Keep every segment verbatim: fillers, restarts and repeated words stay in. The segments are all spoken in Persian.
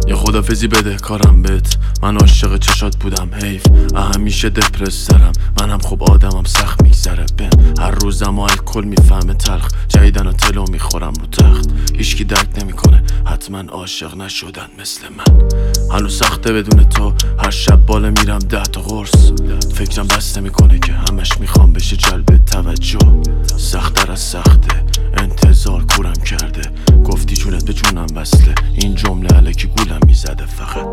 یه خدافزی بده کارم بهت، من عاشق چشات بودم حیف همیشه دپرس دارم، منم خب آدمم سخت میگذره بهم، هر روزم الکل میفهمه تلخ، جدیدن تلو میخورم رو تخت، هیچکی درک نمیکنه حتما عاشق نشدن مثل من، هنوز سخته بدون تو، هر شب بالا میرم ده تا قرص، فکرم بس نمیکنه که همش میخوام بشه جلب توجه، سخت‌تر از سخته انتظار کورم کرده، گفتی جونت به جونم وصله، این جمله الکی گولم میزده فقط.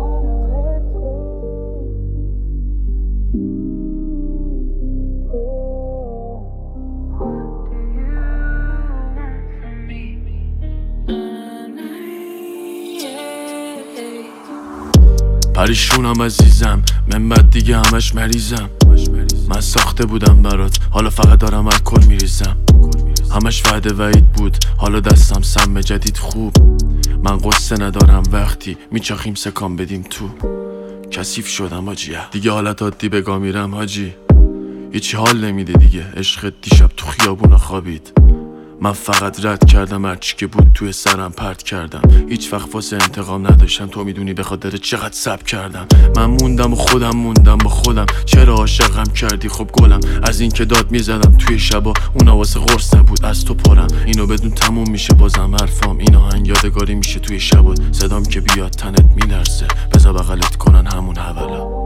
پریشونم عزیزم، من بعد دیگه همش مریضم، من ساخته بودم برات حالا فقط دارم الکل میریزم، همش وعده وعید بود حالا دستم سم جدید خوب، من قصه ندارم وقتی میچاخیم سکام بدیم تو، کثیف شدم حاجی دیگه حالت عادی بگا میرم حاجی، هیچی حال نمیده دیگه، عشقت دیشب تو خیابونا خوابید، من فقط رد کردم هرچی که بود توی سرم پرت کردم، هیچ وقت واسه انتقام نداشتم، تو میدونی به خاطر چقدر صبر کردم، من موندم و خودم موندم با خودم، چرا عاشقم کردی خب گلم، از این که داد میزدم توی شبا اونا واسه قرص نبود از تو پرم، اینو بدون تموم میشه بازم حرفام، این آهنگ یادگاری میشه توی شبات، صدام که بیاد تنت میلرزه، بذار بغلت کنن همون حوالا.